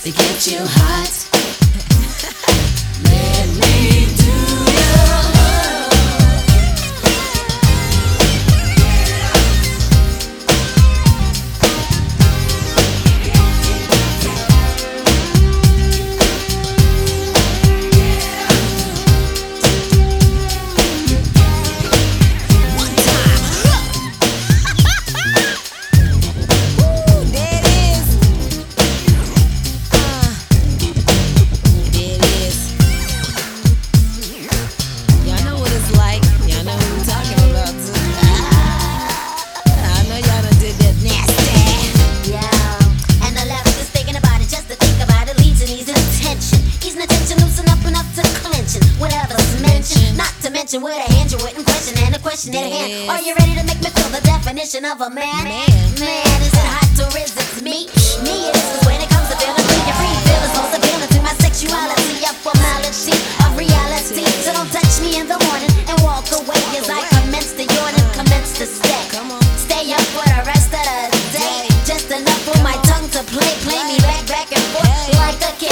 to get you hot. Let me do with a hand you wouldn't question and a question at hand. Are you ready to make me feel the definition of a man? Man, is it hot or is it me? Me it is, 'cause when it comes to feeling free, you're free. Feel is most appealing to my sexuality, a formality of reality. So don't touch me in the morning and walk away as I commence to yawn and commence to stay. Stay up for the rest of the day. Just enough for my tongue to play me back and forth like a kid.